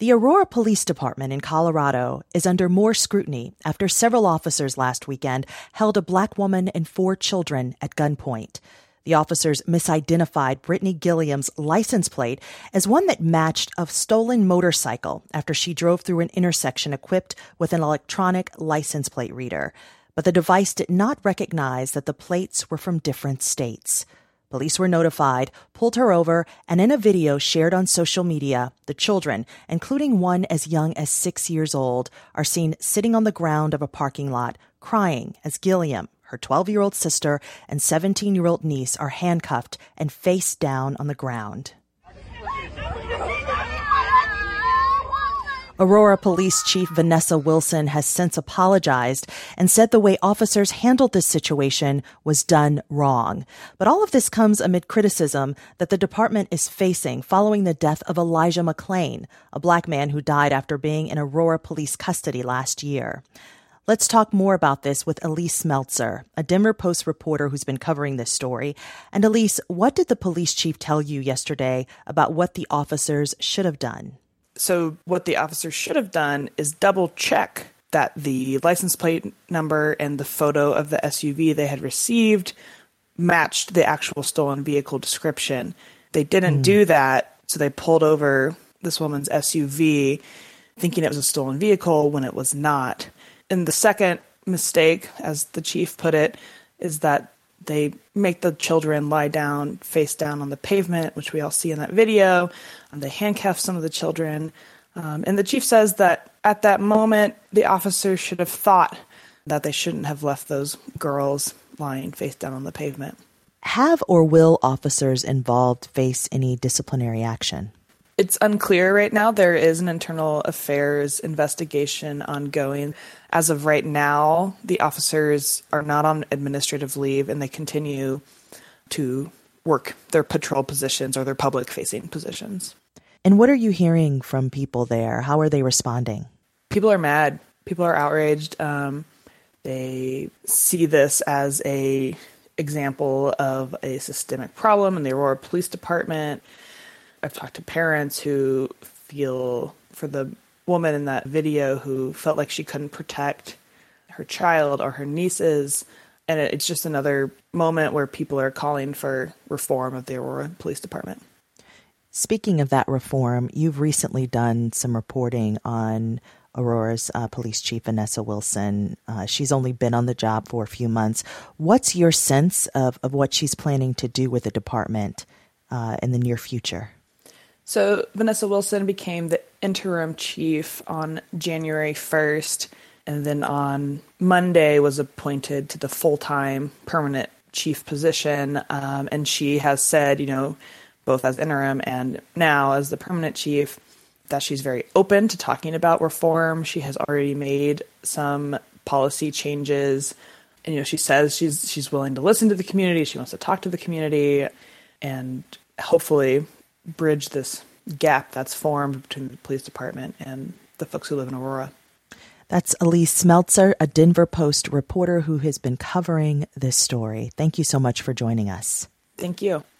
The Aurora Police Department in Colorado is under more scrutiny after several officers last weekend held a black woman and 4 children at gunpoint. The officers misidentified Brittany Gilliam's license plate as one that matched a stolen motorcycle after she drove through an intersection equipped with an electronic license plate reader. But the device did not recognize that the plates were from different states. Police were notified, pulled her over, and in a video shared on social media, the children, including one as young as 6 years old, are seen sitting on the ground of a parking lot, crying as Gilliam, her 12-year-old sister, and 17-year-old niece are handcuffed and face down on the ground. Aurora Police Chief Vanessa Wilson has since apologized and said the way officers handled this situation was done wrong. But all of this comes amid criticism that the department is facing following the death of Elijah McClain, a black man who died after being in Aurora police custody last year. Let's talk more about this with Elise Meltzer, a Denver Post reporter who's been covering this story. And Elise, what did the police chief tell you yesterday about what the officers should have done? So what the officers should have done is double check that the license plate number and the photo of the SUV they had received matched the actual stolen vehicle description. They didn't do that, so they pulled over this woman's SUV thinking it was a stolen vehicle when it was not. And the second mistake, as the chief put it, is that they make the children lie down, face down on the pavement, which we all see in that video. They handcuff some of the children. And the chief says that at that moment, the officers should have thought that they shouldn't have left those girls lying face down on the pavement. Have or will officers involved face any disciplinary action? It's unclear right now. There is an internal affairs investigation ongoing. As of right now, the officers are not on administrative leave and they continue to work their patrol positions or their public-facing positions. And what are you hearing from people there? How are they responding? People are mad. People are outraged. They see this as a example of a systemic problem in the Aurora Police Department. I've talked to parents who feel for the woman in that video who felt like she couldn't protect her child or her nieces. And it's just another moment where people are calling for reform of the Aurora Police Department. Speaking of that reform, you've recently done some reporting on Aurora's police chief, Vanessa Wilson. She's only been on the job for a few months. What's your sense of what she's planning to do with the department in the near future? So Vanessa Wilson became the interim chief on January 1st, and then on Monday was appointed to the full-time permanent chief position. And she has said, both as interim and now as the permanent chief, that she's very open to talking about reform. She has already made some policy changes. And, she says she's willing to listen to the community. She wants to talk to the community and hopefully bridge this gap that's formed between the police department and the folks who live in Aurora. That's Elise Meltzer, a Denver Post reporter who has been covering this story. Thank you so much for joining us. Thank you.